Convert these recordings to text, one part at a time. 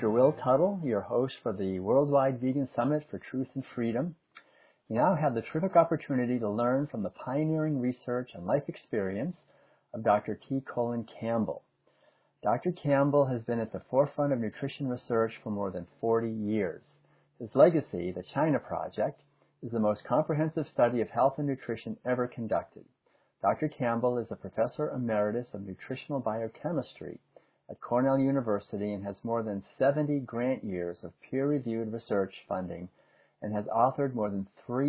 Dr. Will Tuttle, your host for the Worldwide Vegan Summit for Truth and Freedom. We now have the terrific opportunity to learn from the pioneering research and life experience of Dr. T. Colin Campbell. Dr. Campbell has been at the forefront of nutrition research for more than 40 years. His legacy, the China Project, is the most comprehensive study of health and nutrition ever conducted. Dr. Campbell is a professor emeritus of nutritional biochemistry at Cornell University and has more than 70 grant years of peer-reviewed research funding and has authored more than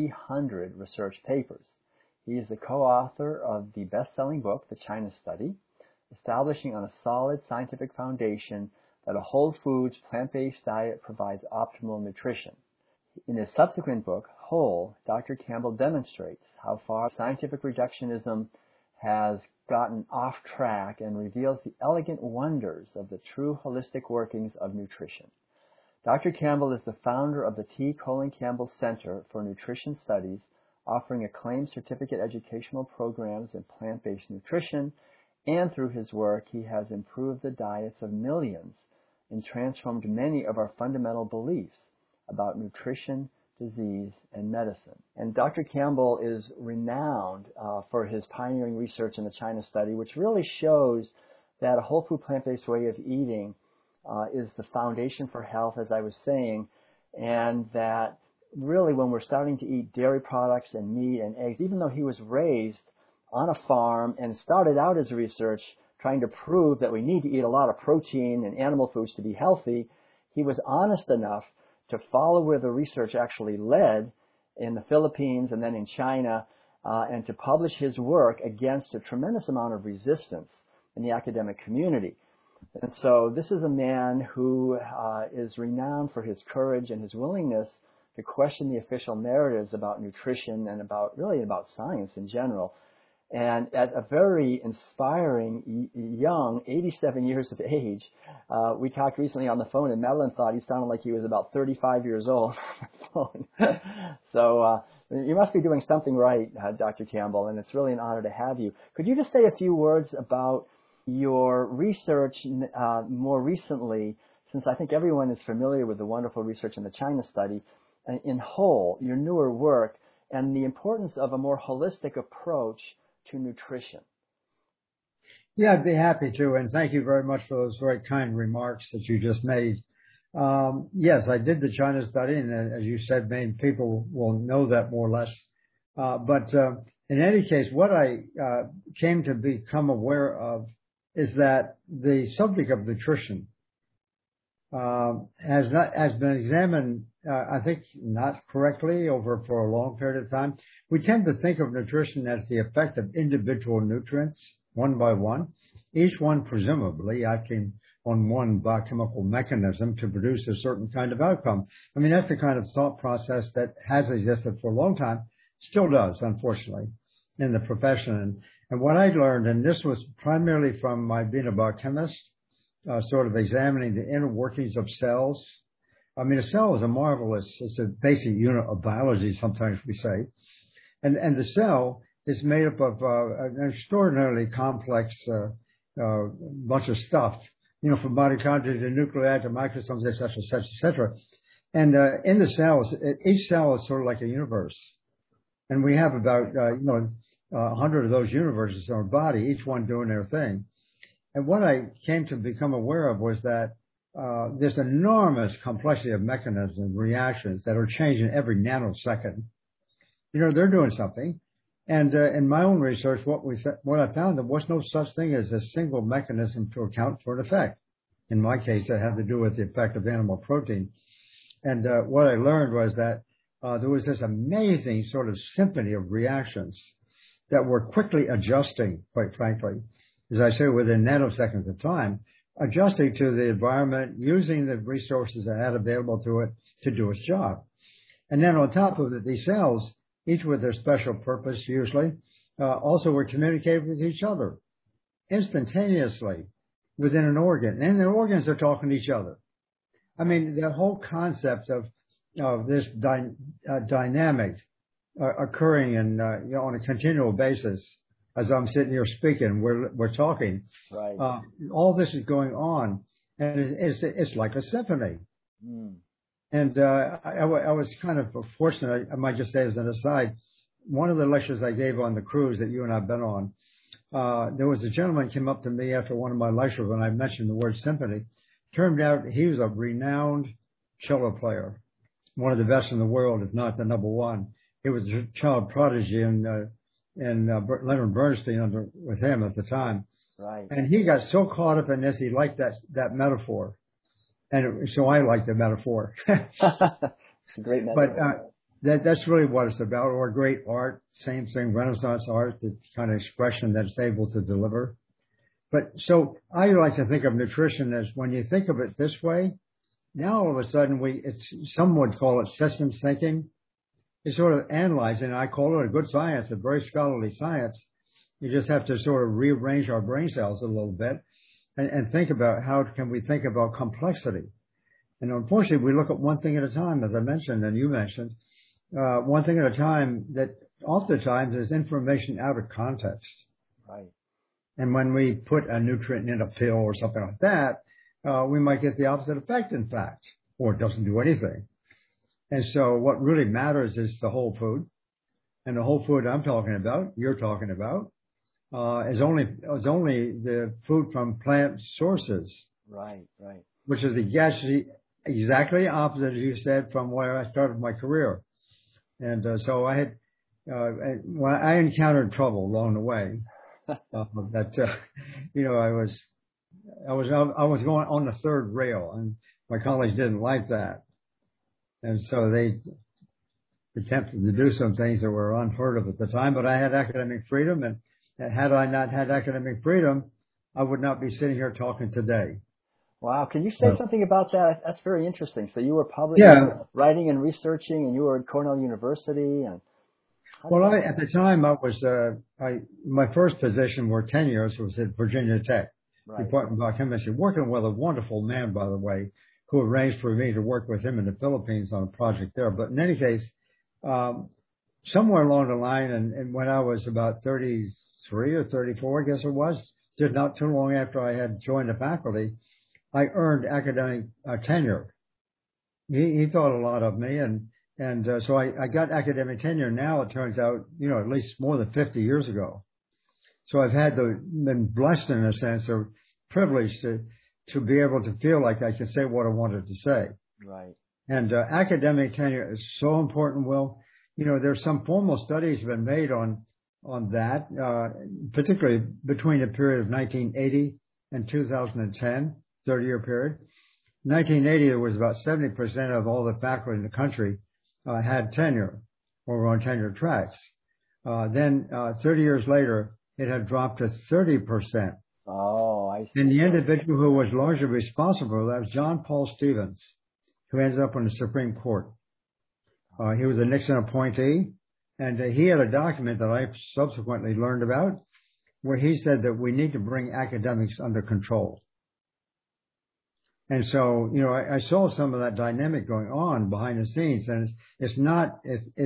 300 research papers. He is the co-author of the best-selling book, The China Study, establishing on a solid scientific foundation that a whole foods, plant-based diet provides optimal nutrition. In his subsequent book, Whole, Dr. Campbell demonstrates how far scientific reductionism has gotten off track and reveals the elegant wonders of the true holistic workings of nutrition. Dr. Campbell is the founder of the T. Colin Campbell Center for Nutrition Studies, offering acclaimed certificate educational programs in plant-based nutrition, and through his work, he has improved the diets of millions and transformed many of our fundamental beliefs about nutrition, disease, and medicine. And Dr. Campbell is renowned for his pioneering research in the China Study, which really shows that a whole food plant-based way of eating is the foundation for health, as I was saying, and that really when we're starting to eat dairy products and meat and eggs, even though he was raised on a farm and started out his research trying to prove that we need to eat a lot of protein and animal foods to be healthy, he was honest enough to follow where the research actually led in the Philippines and then in China, and to publish his work against a tremendous amount of resistance in the academic community. And so this is a man who is renowned for his courage and his willingness to question the official narratives about nutrition and about science in general. And at a very inspiring, young, 87 years of age, we talked recently on the phone, and Madeline thought he sounded like he was about 35 years old on the phone. So you must be doing something right, Dr. Campbell, and it's really an honor to have you. Could you just say a few words about your research more recently, since I think everyone is familiar with the wonderful research in the China Study, in Whole, your newer work, and the importance of a more holistic approach to nutrition? Yeah, I'd be happy to, and thank you very much for those very kind remarks that you just made. Yes, I did the China Study, and as you said, many people will know that more or less. But in any case, what I came to become aware of is that the subject of nutrition has been examined, I think, not correctly for a long period of time. We tend to think of nutrition as the effect of individual nutrients, one by one, each one presumably acting on one biochemical mechanism to produce a certain kind of outcome. I mean, that's the kind of thought process that has existed for a long time, still does, unfortunately, in the profession. And what I learned, and this was primarily from my being a biochemist, sort of examining the inner workings of cells. I mean, a cell is it's a basic unit of biology, sometimes we say. And the cell is made up of an extraordinarily complex bunch of stuff, from mitochondria to nuclei to microsomes, et cetera, et cetera, et cetera. And in the cells, each cell is sort of like a universe. And we have about, 100 of those universes in our body, each one doing their thing. And what I came to become aware of was that there's enormous complexity of mechanisms, reactions that are changing every nanosecond. They're doing something. And in my own research, what I found, there was no such thing as a single mechanism to account for an effect. In my case, it had to do with the effect of animal protein. And what I learned was that there was this amazing sort of symphony of reactions that were quickly adjusting, quite frankly, as I say, within nanoseconds of time, adjusting to the environment, using the resources it had available to it to do its job. And then on top of it, these cells, each with their special purpose usually, also were communicating with each other instantaneously within an organ. And the organs are talking to each other. I mean, the whole concept of this dynamic occurring on a continual basis. As I'm sitting here speaking, we're talking. Right. All this is going on and it's like a symphony. Mm. And I was kind of fortunate. I might just say as an aside, one of the lectures I gave on the cruise that you and I've been on, there was a gentleman came up to me after one of my lectures when I mentioned the word symphony. Turned out he was a renowned cello player, one of the best in the world, if not the number one. He was a child prodigy, and Leonard Bernstein with him at the time. Right. And he got so caught up in this, he liked that metaphor. And so I like the metaphor. It's a great metaphor. But that's really what it's about, or great art, same thing, Renaissance art, the kind of expression that's able to deliver. But so I like to think of nutrition as, when you think of it this way, now all of a sudden some would call it systems thinking. It's sort of analyzing. I call it a good science, a very scholarly science. You just have to sort of rearrange our brain cells a little bit and think about how can we think about complexity. And unfortunately, we look at one thing at a time, as I mentioned and you mentioned, one thing at a time, that oftentimes is information out of context. Right. And when we put a nutrient in a pill or something like that, we might get the opposite effect, in fact, or it doesn't do anything. And so what really matters is the whole food. And the whole food I'm talking about, you're talking about, is only the food from plant sources. Right, right. Which is exactly opposite, as you said, from where I started my career. And so I had, I encountered trouble along the way. I was going on the third rail, and my colleagues didn't like that. And so they attempted to do some things that were unheard of at the time, but I had academic freedom, and had I not had academic freedom, I would not be sitting here talking today. Wow. Can you say something about that? That's very interesting. So you were writing and researching, and you were at Cornell University. And at the time, my first position were 10 years was at Virginia Tech, Department of Biochemistry, working with a wonderful man, by the way, who arranged for me to work with him in the Philippines on a project there. But in any case, somewhere along the line, and when I was about 33 or 34, I guess it was, just not too long after I had joined the faculty, I earned academic tenure. He thought a lot of me, and so I got academic tenure. Now it turns out, at least more than 50 years ago. So I've been blessed in a sense, or privileged to be able to feel like I can say what I wanted to say. Right. And academic tenure is so important, Will. There's some formal studies have been made on that, particularly between the period of 1980 and 2010, 30-year period. 1980, there was about 70% of all the faculty in the country had tenure or were on tenure tracks. Then 30 years later, it had dropped to 30%. Oh, I see. And the individual who was largely responsible for that was John Paul Stevens, who ended up on the Supreme Court. He was a Nixon appointee, and he had a document that I subsequently learned about where he said that we need to bring academics under control. And so, I saw some of that dynamic going on behind the scenes, and it's not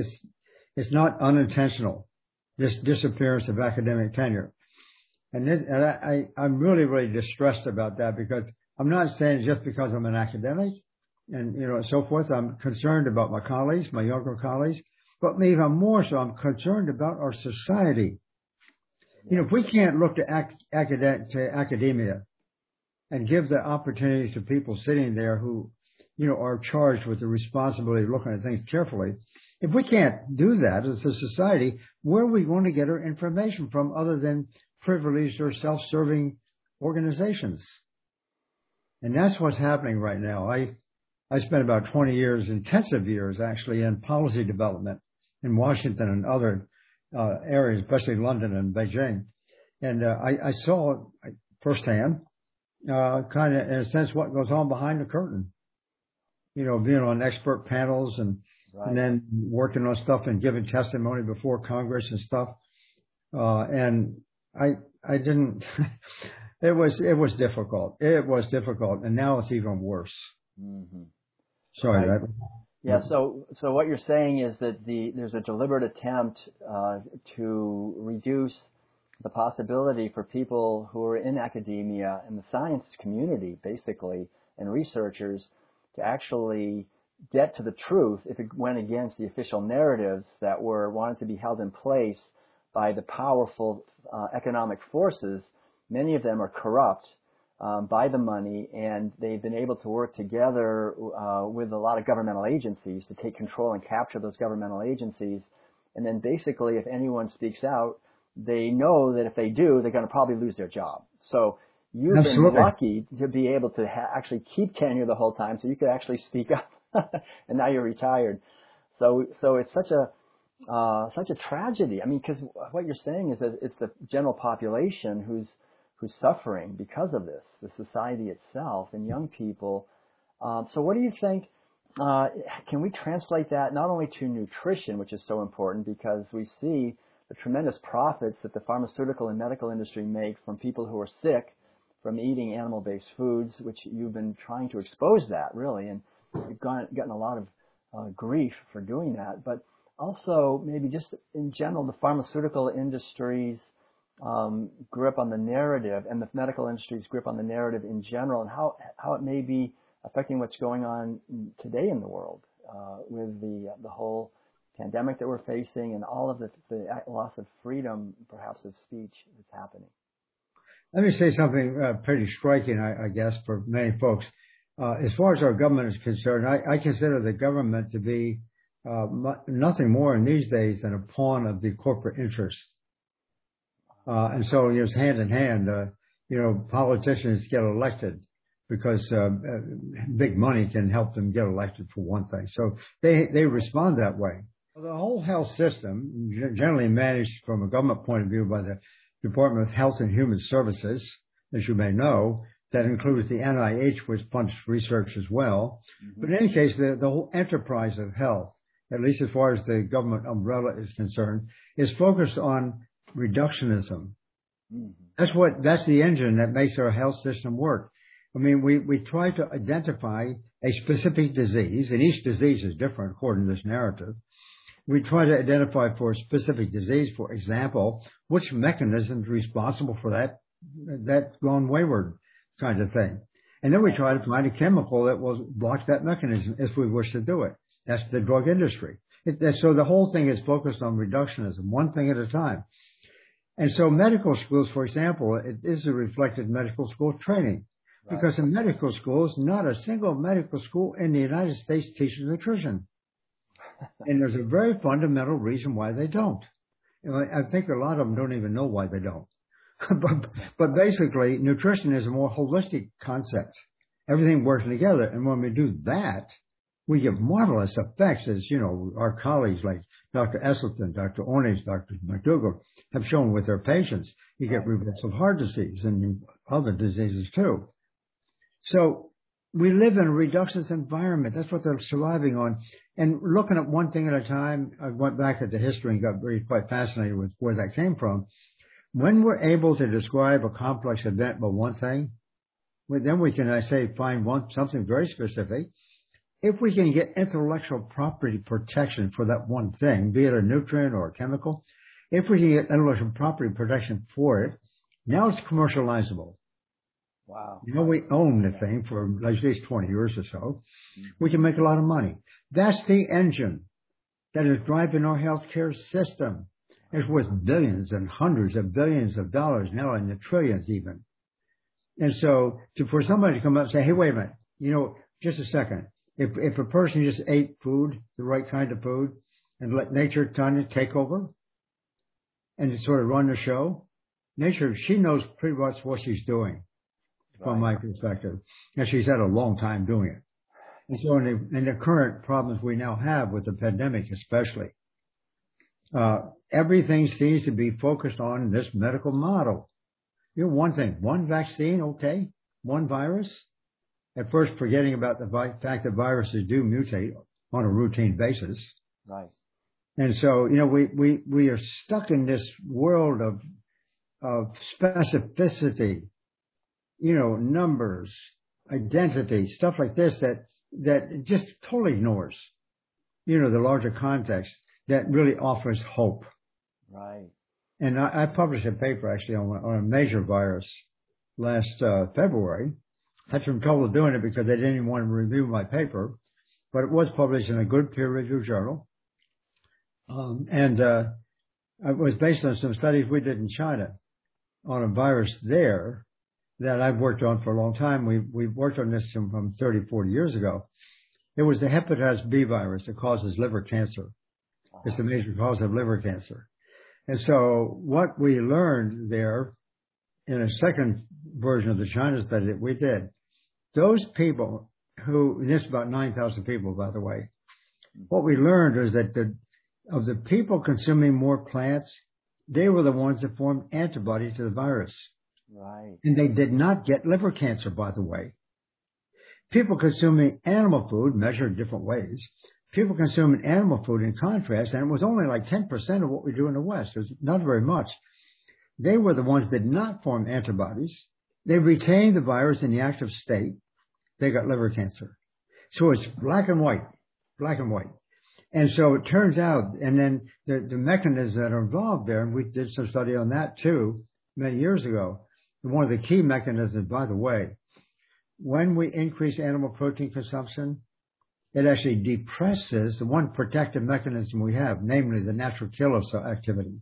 unintentional, this disappearance of academic tenure. And I'm really, really distressed about that, because I'm not saying just because I'm an academic and, so forth. I'm concerned about my colleagues, my younger colleagues, but even more so, I'm concerned about our society. If we can't look to academia and give the opportunities to people sitting there who, are charged with the responsibility of looking at things carefully. If we can't do that as a society, where are we going to get our information from other than privileged or self-serving organizations? And that's what's happening right now. I spent about 20 years, intensive years actually, in policy development in Washington and other areas, especially London and Beijing. And I saw firsthand, kind of in a sense, what goes on behind the curtain. Being on expert panels and then working on stuff and giving testimony before Congress and stuff. And I didn't. It was difficult. It was difficult, and now it's even worse. Mm-hmm. Sorry. Right. Yeah. So what you're saying is that there's a deliberate attempt to reduce the possibility for people who are in academia and the science community, basically, and researchers to actually get to the truth if it went against the official narratives that were wanted to be held in place by the powerful economic forces. Many of them are corrupt by the money, and they've been able to work together with a lot of governmental agencies to take control and capture those governmental agencies. And then basically, if anyone speaks out, they know that if they do, they're going to probably lose their job. So you've Absolutely. been lucky to be able to actually keep tenure the whole time, so you could actually speak up. And now you're retired. So it's such a tragedy. I mean, because what you're saying is that it's the general population who's suffering because of this, the society itself and young people. So what do you think? Can we translate that not only to nutrition, which is so important because we see the tremendous profits that the pharmaceutical and medical industry make from people who are sick from eating animal-based foods, which you've been trying to expose that, really, and you've gotten a lot of grief for doing that. But also, maybe just in general, the pharmaceutical industry's grip on the narrative and the medical industry's grip on the narrative in general, and how it may be affecting what's going on today in the world with the whole pandemic that we're facing and all of the loss of freedom, perhaps, of speech that's happening. Let me say something pretty striking, I guess, for many folks. As far as our government is concerned, I consider the government to be nothing more in these days than a pawn of the corporate interest. And so it's hand in hand. Politicians get elected because big money can help them get elected, for one thing. So they respond that way. The whole health system, generally managed from a government point of view by the Department of Health and Human Services, as you may know, that includes the NIH, which funds research as well. Mm-hmm. But in any case, the whole enterprise of health, at least as far as the government umbrella is concerned, is focused on reductionism. Mm-hmm. That's the engine that makes our health system work. I mean, we try to identify a specific disease, and each disease is different according to this narrative. We try to identify for a specific disease, for example, which mechanism is responsible for that gone wayward kind of thing. And then we try to find a chemical that will block that mechanism if we wish to do it. That's the drug industry. So the whole thing is focused on reductionism, one thing at a time. And so medical schools, for example, it is a reflected medical school training. Right. Because in medical schools, not a single medical school in the United States teaches nutrition. And there's a very fundamental reason why they don't. I think a lot of them don't even know why they don't. But basically, nutrition is a more holistic concept. Everything works together. And when we do that, we get marvelous effects, as, our colleagues like Dr. Esselstyn, Dr. Ornish, Dr. McDougall have shown with their patients. You get reversal of heart disease and other diseases too. So we live in a reductionist environment. That's what they're surviving on. And looking at one thing at a time, I went back at the history and got really quite fascinated with where that came from. When we're able to describe a complex event by one thing, then we can, find something very specific. If we can get intellectual property protection for that one thing, be it a nutrient or a chemical, if we can get intellectual property protection for it, now it's commercializable. Wow. We own the thing for at least 20 years or so. Mm-hmm. We can make a lot of money. That's the engine that is driving our healthcare system. It's worth billions and hundreds of billions of dollars now, in the trillions even. And so for somebody to come up and say, hey, wait a minute, just a second. If a person just ate food, the right kind of food, and let nature kind of take over and just sort of run the show, nature, she knows pretty much what she's doing. From my perspective, and she's had a long time doing it. And so in the current problems we now have with the pandemic especially, everything seems to be focused on this medical model. One thing, one vaccine, okay, one virus, at first forgetting about the fact that viruses do mutate on a routine basis. Right. And so, we are stuck in this world of specificity, numbers, identity, stuff like this that just totally ignores, the larger context that really offers hope. Right. And I published a paper actually on a major virus last February. I had some trouble doing it because they didn't even want to review my paper, but it was published in a good peer-reviewed journal. It was based on some studies we did in China on a virus there that I've worked on for a long time. We've worked on this from 30, 40 years ago. It was the hepatitis B virus that causes liver cancer. It's the major cause of liver cancer. And so what we learned there in a second version of the China study that we did, those people who, this is about 9,000 people, by the way, what we learned is that of the people consuming more plants, they were the ones that formed antibodies to the virus. Right. And they did not get liver cancer, by the way. People consuming animal food, measured different ways, people consuming animal food in contrast, and it was only like 10% of what we do in the West. It was not very much. They were the ones that did not form antibodies. They retained the virus in the active state. They got liver cancer. So it's black and white. And so it turns out, and then the mechanisms that are involved there, and we did some study on that too many years ago. One of the key mechanisms, by the way, when we increase animal protein consumption, it actually depresses the one protective mechanism we have, namely the natural killer cell activity.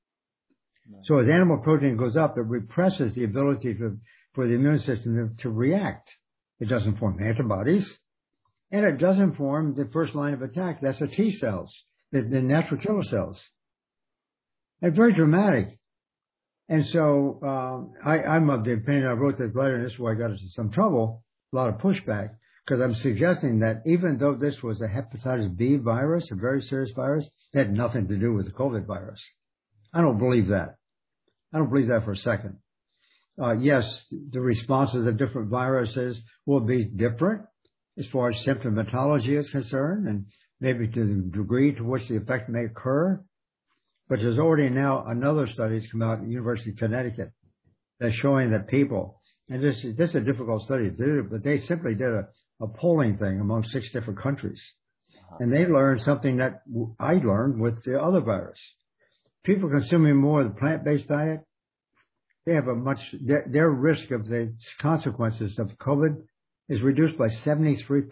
So as animal protein goes up, it represses the ability for the immune system to react. It doesn't form antibodies, and it doesn't form the first line of attack. That's the T cells, the natural killer cells. It's very dramatic. And so I'm of the opinion, I wrote this letter, and this is where I got into some trouble, a lot of pushback, because I'm suggesting that even though this was a hepatitis B virus, a very serious virus, it had nothing to do with the COVID virus. I don't believe that. I don't believe that for a second. Yes, the responses of different viruses will be different as far as symptomatology is concerned, and maybe to the degree to which the effect may occur. But there's already now another study that's come out at the University of Connecticut that's showing that people, and this is a difficult study to do, but they simply did a polling thing among 6 different countries. And they learned something that I learned with the other virus. People consuming more of the plant-based diet, they have their risk of the consequences of COVID is reduced by 73%.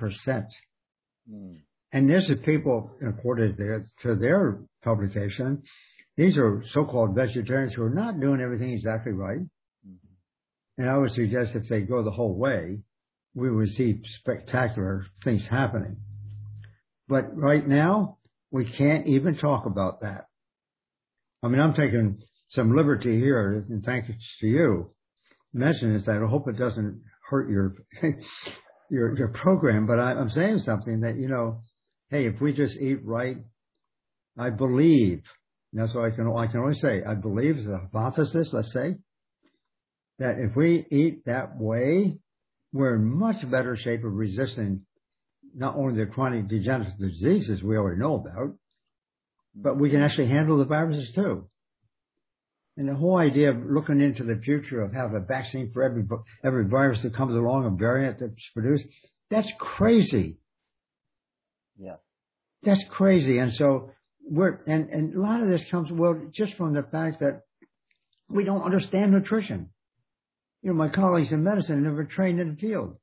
And this is people, according to their publication, these are so-called vegetarians who are not doing everything exactly right. And I would suggest if they go the whole way, we would see spectacular things happening. But right now, we can't even talk about that. I mean, I'm taking some liberty here, and thanks to you, mention this. I hope it doesn't hurt your program, but I'm saying something that, hey, if we just eat right, I believe, and that's what I can only say, I believe is a hypothesis, let's say, that if we eat that way, we're in much better shape of resisting not only the chronic degenerative diseases we already know about, but we can actually handle the viruses too. And the whole idea of looking into the future of having a vaccine for every virus that comes along, a variant that's produced, that's crazy. Yeah. That's crazy. And so and a lot of this comes, just from the fact that we don't understand nutrition. My colleagues in medicine never trained in the field.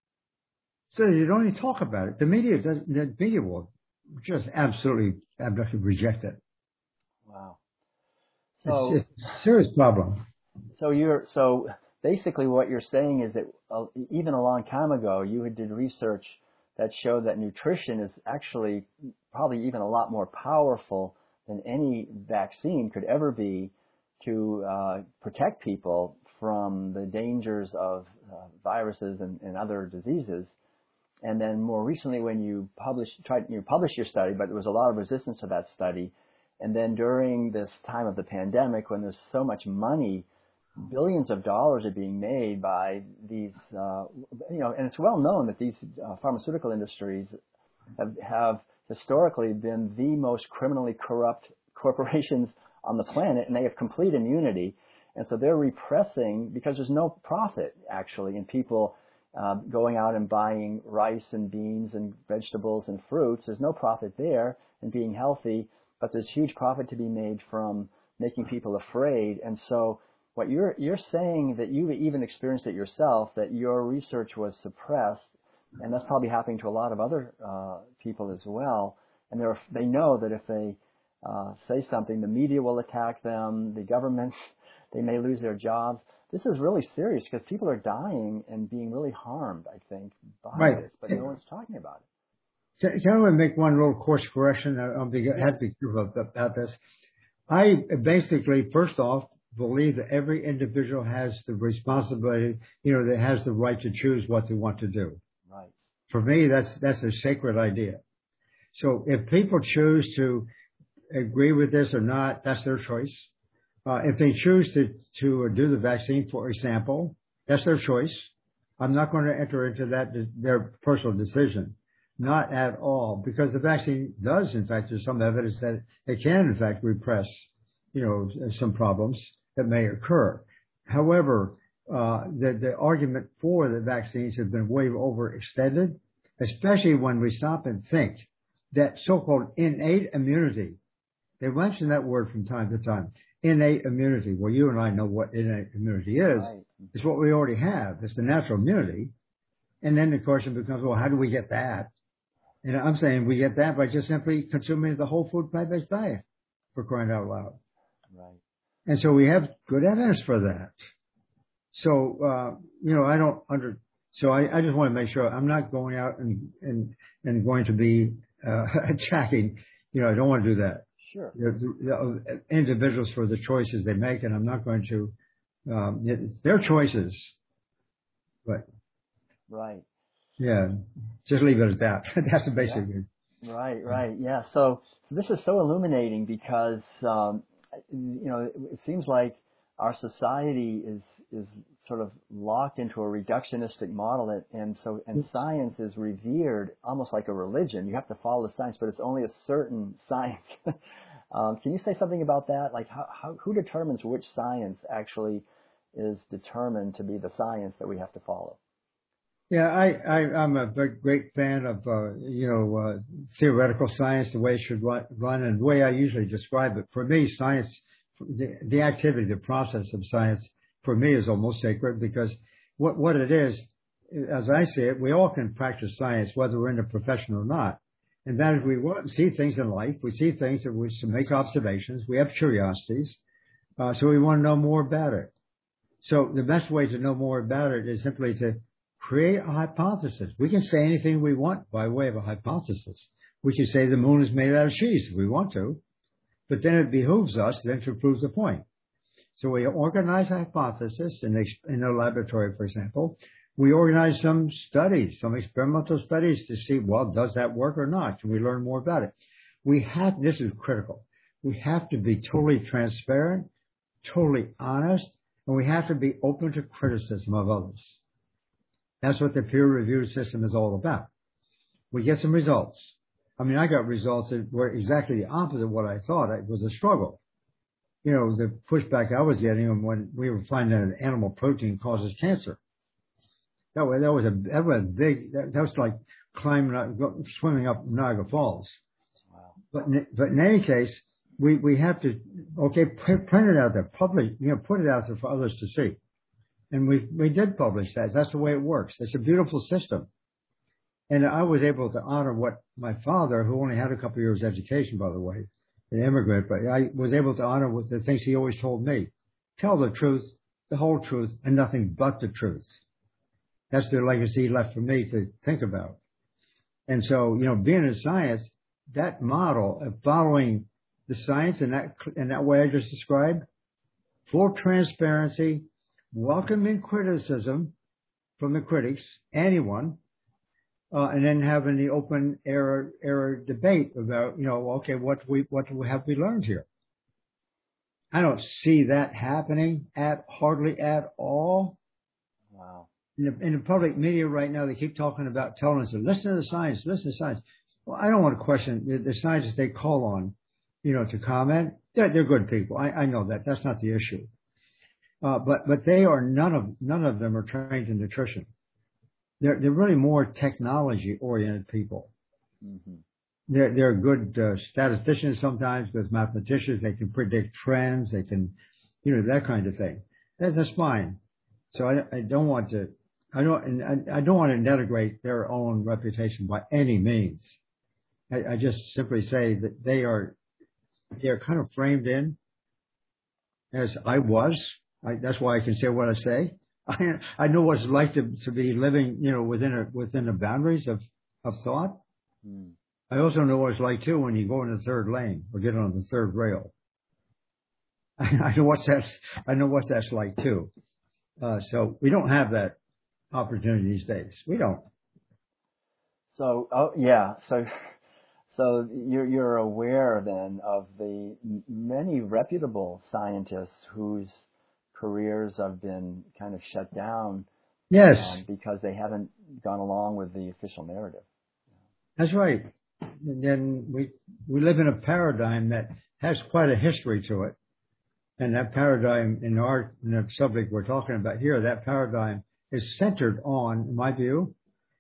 So they don't even talk about it. The media will just absolutely reject it. Wow. So it's a serious problem. So basically what you're saying is that even a long time ago, you did research that showed that nutrition is actually probably even a lot more powerful than any vaccine could ever be to protect people from the dangers of viruses and other diseases. And then more recently, when you published your study, but there was a lot of resistance to that study. And then during this time of the pandemic, when there's so much money, billions of dollars are being made by these, and it's well known that these pharmaceutical industries have historically been the most criminally corrupt corporations on the planet, and they have complete immunity. And so they're repressing, because there's no profit actually in people going out and buying rice and beans and vegetables and fruits. There's no profit there in being healthy, but there's huge profit to be made from making people afraid. And so what you're saying, that you even experienced it yourself, that your research was suppressed, and that's probably happening to a lot of other people as well. And they know that if they say something, the media will attack them, the government, they may lose their jobs. This is really serious because people are dying and being really harmed, I think, by this, but no one's talking about it. Can I make one little course correction? I'll be happy about this. I basically, first off, believe that every individual has the responsibility, that has the right to choose what they want to do. Right. For me, that's a sacred idea. So if people choose to agree with this or not, that's their choice. If they choose to do the vaccine, for example, that's their choice. I'm not going to enter into their personal decision. Not at all, because the vaccine does, in fact, there's some evidence that it can, in fact, repress, some problems that may occur. However, the argument for the vaccines has been way overextended, especially when we stop and think that so-called innate immunity. They mention that word from time to time. Innate immunity. Well, you and I know what innate immunity is. Right. It's what we already have. It's the natural immunity. And then the question becomes, well, how do we get that? And I'm saying we get that by just simply consuming the whole food plant-based diet, for crying out loud. Right. And so we have good evidence for that. So, I just want to make sure I'm not going out and going to be, attacking, I don't want to do that. Sure. The individuals for the choices they make, and I'm not going to, it's their choices. But. Right. Yeah. Just leave it at that. That's the basic. Yeah. Right. Yeah. So this is so illuminating because, it seems like our society is sort of locked into a reductionistic model, and science is revered almost like a religion. You have to follow the science, but it's only a certain science. Can you say something about that? Like who determines which science actually is determined to be the science that we have to follow? Yeah, I'm a very great fan of, theoretical science, the way it should run, and the way I usually describe it. For me, science, the activity, the process of science, for me is almost sacred, because what it is, as I see it, we all can practice science, whether we're in a profession or not. And that is, we want to see things in life. We see things that we should make observations. We have curiosities. So we want to know more about it. So the best way to know more about it is simply to create a hypothesis. We can say anything we want by way of a hypothesis. We can say the moon is made out of cheese if we want to, but then it behooves us then to prove the point. So we organize a hypothesis in a laboratory, for example. We organize some studies, some experimental studies to see, well, does that work or not? Can we learn more about it? This is critical. We have to be totally transparent, totally honest, and we have to be open to criticism of others. That's what the peer review system is all about. We get some results. I mean, I got results that were exactly the opposite of what I thought. It was a struggle. The pushback I was getting when we were finding that animal protein causes cancer. That was like swimming up Niagara Falls. Wow. But in any case, we have to, print it out there, put it out there for others to see. And we did publish that. That's the way it works. It's a beautiful system. And I was able to honor what my father, who only had a couple of years education, by the way, an immigrant, but I was able to honor with the things he always told me. Tell the truth, the whole truth, and nothing but the truth. That's the legacy he left for me to think about. And so, being in science, that model of following the science in that way I just described, full transparency, welcoming criticism from the critics, anyone, and then having the open error debate about, what have we learned here? I don't see that happening hardly at all. Wow. In the public media right now, they keep talking about telling us, listen to the science, listen to the science. Well, I don't want to question the scientists they call on, to comment. They're good people. I know that. That's not the issue. But they are, none of them are trained in nutrition. They're really more technology oriented people. Mm-hmm. they're good statisticians sometimes, good mathematicians. They can predict trends. They can, that kind of thing. That's fine. So I don't want to, I don't want to denigrate their own reputation by any means. I just simply say that they're kind of framed in as I was. That's why I can say what I say. I know what it's like to be living, within the boundaries of thought. Mm. I also know what it's like too when you go in the third lane or get on the third rail. I know what that's like too. So we don't have that opportunity these days. We don't. So, So you're aware then of the many reputable scientists whose careers have been kind of shut down. Yes. Because they haven't gone along with the official narrative. That's right. And then we live in a paradigm that has quite a history to it. And that paradigm in the subject we're talking about here, that paradigm is centered on, in my view,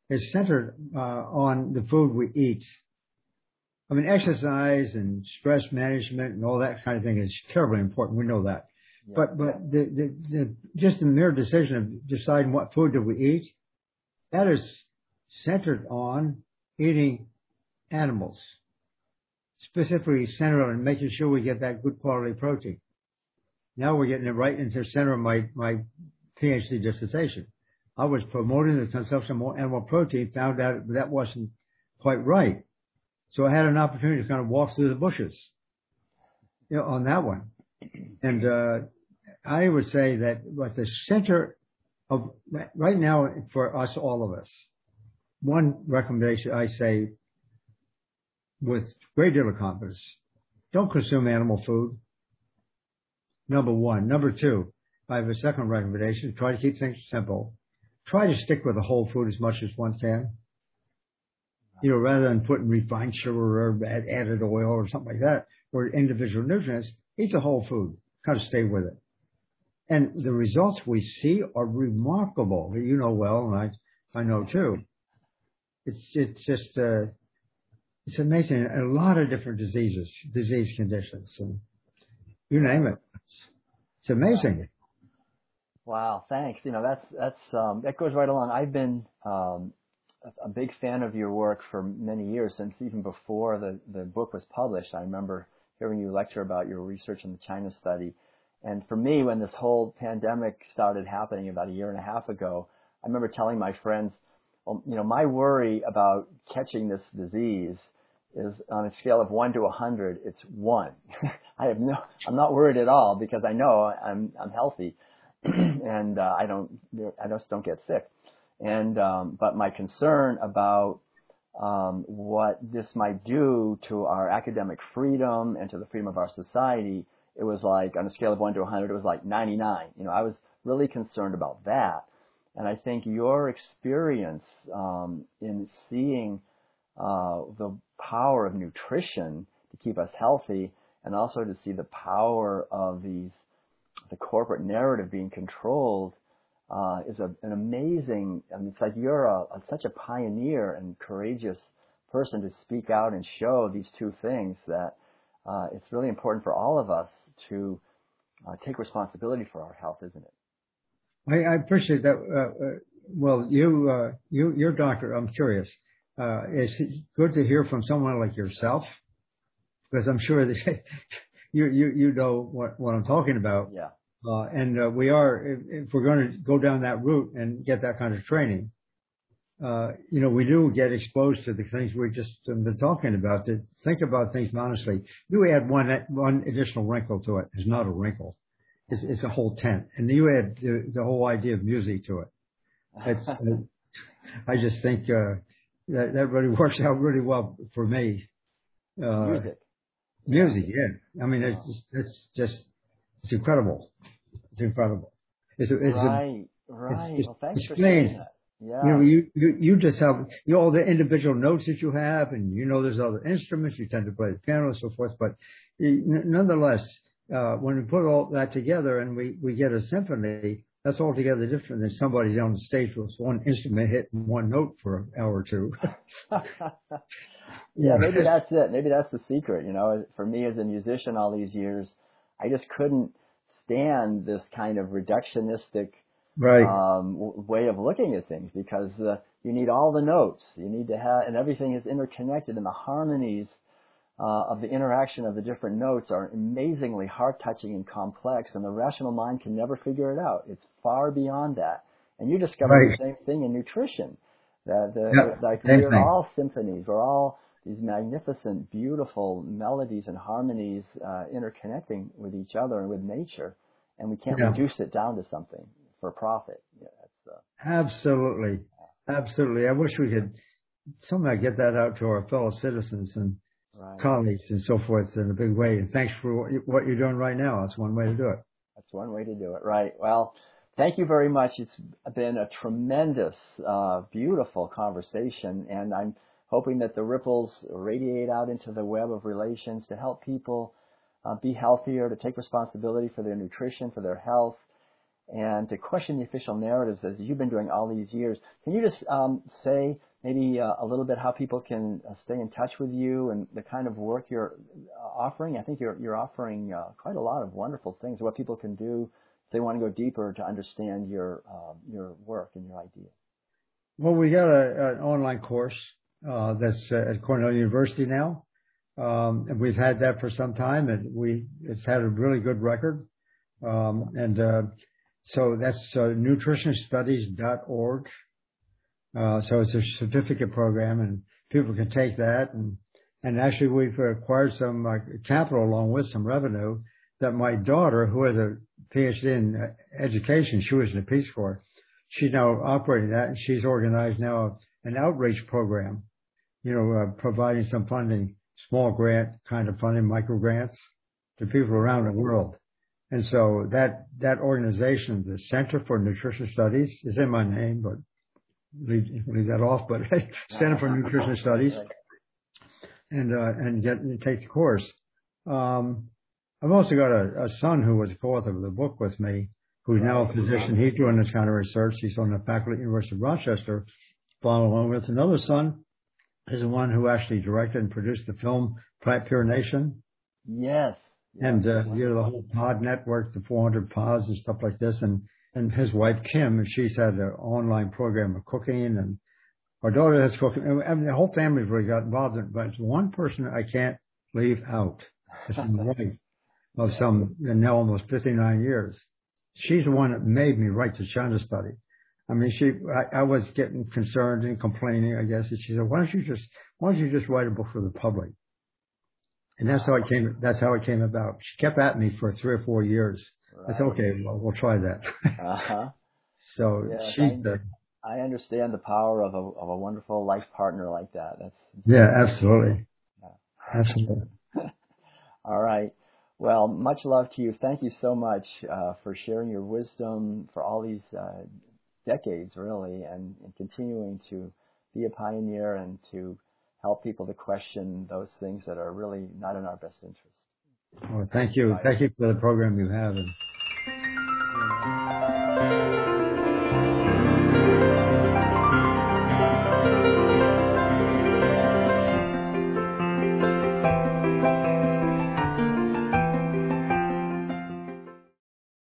on the food we eat. I mean, exercise and stress management and all that kind of thing is terribly important. We know that. Yeah. But just the mere decision of deciding what food do we eat, that is centered on eating animals, specifically centered on making sure we get that good quality protein. Now we're getting it right into the center of my PhD dissertation. I was promoting the consumption of more animal protein, found out that wasn't quite right. So I had an opportunity to kind of walk through the bushes, on that one. And I would say that what the center of right now for us, all of us, one recommendation I say with great deal of confidence, don't consume animal food. Number one. Number two, I have a second recommendation. Try to keep things simple. Try to stick with the whole food as much as one can. Rather than putting refined sugar or added oil or something like that, or individual nutrients, eat the whole food. Kind of stay with it. And the results we see are remarkable. You know well, and I know too. It's just, it's amazing. A lot of different disease conditions, and you name it. It's amazing. Wow. Thanks. That goes right along. I've been, a big fan of your work for many years, since even before the book was published. I remember hearing you lecture about your research in the China study. And for me, when this whole pandemic started happening about a year and a half ago, I remember telling my friends, my worry about catching this disease is on a scale of 1 to 100, it's 1. I'm not worried at all because I know I'm healthy and I just don't get sick. And but my concern about what this might do to our academic freedom and to the freedom of our society, it was like on a scale of 1 to 100, it was like 99. I was really concerned about that. And I think your experience in seeing the power of nutrition to keep us healthy, and also to see the power of the corporate narrative being controlled, is an amazing. It's like you're such a pioneer and courageous person to speak out and show these two things, that it's really important for all of us to take responsibility for our health, isn't it? I appreciate that. Well, you're a doctor. I'm curious. It's good to hear from someone like yourself, because I'm sure that you know what I'm talking about. Yeah. And we are, if we're going to go down that route and get that kind of training, we do get exposed to the things we've just been talking about, to think about things honestly. You add one additional wrinkle to it. It's not a wrinkle. It's a whole tent. And you add the whole idea of music to it. I just think that really works out really well for me. Music, yeah. I mean, it's incredible. It's incredible. Right. Well, thanks for saying that. Yeah. You just have all the individual notes that you have, and there's other instruments. You tend to play the piano and so forth, but nonetheless, when we put all that together and we get a symphony, That's altogether different than somebody on the stage with one instrument hitting one note for an hour or two. Yeah, maybe that's it. Maybe that's the secret. For me as a musician all these years, I just couldn't stand this kind of reductionistic Right. way of looking at things, because you need all the notes. You need to have, and everything is interconnected, and the harmonies of the interaction of the different notes are amazingly heart-touching and complex, and the rational mind can never figure it out. It's far beyond that. And you discovered Right. the same thing in nutrition, that Yep. Same we're thing. all symphonies. We're all these magnificent, beautiful melodies and harmonies interconnecting with each other and with nature, and we can't Yeah. reduce it down to something for profit. Yeah, Absolutely. Absolutely. I wish we could somehow get that out to our fellow citizens and right. colleagues and so forth in a big way. And thanks for what you're doing right now. That's one way to do it. That's one way to do it. Right. Well, thank you very much. It's been a tremendous, beautiful conversation, and I'm hoping that the ripples radiate out into the web of relations to help people be healthier, to take responsibility for their nutrition, for their health, and to question the official narratives as you've been doing all these years. Can you just say maybe a little bit how people can stay in touch with you and the kind of work you're offering? I think you're offering quite a lot of wonderful things, what people can do if they want to go deeper to understand your work and your ideas. Well, we got an online course that's at Cornell University now. And we've had that for some time, and it's had a really good record. So that's nutritionstudies.org. So it's a certificate program, and people can take that. And actually, we've acquired some capital along with some revenue that my daughter, who has a PhD in education, she was in the Peace Corps. She's now operating that, and she's organized now an outreach program, providing some funding, small grant kind of funding, micro grants to people around the world. And so that organization, the Center for Nutrition Studies, is in my name, but leave that off. But Center for Nutrition Studies, and take the course. I've also got a son who was the co-author of the book with me, who's now a physician. He's doing this kind of research. He's on the faculty at the University of Rochester, following along with another son, is the one who actually directed and produced the film Pure Nation. Yes. And, the whole pod network, the 400 pods and stuff like this. And his wife, Kim, she's had an online program of cooking, and our daughter has cooking. I mean, the whole family's really got involved in it, but it's one person I can't leave out. It's my wife of now almost 59 years. She's the one that made me write the China study. I mean, I was getting concerned and complaining, I guess. And she said, why don't you just write a book for the public? And that's how it came about. She kept at me for 3 or 4 years. Right. I said, okay, well, we'll try that. So yes, I understand the power of a wonderful life partner like that. Absolutely. Yeah. Absolutely. All right. Well, much love to you. Thank you so much for sharing your wisdom for all these decades, really, and continuing to be a pioneer and to help people to question those things that are really not in our best interest. Well, thank you. Thank you for the program you have. And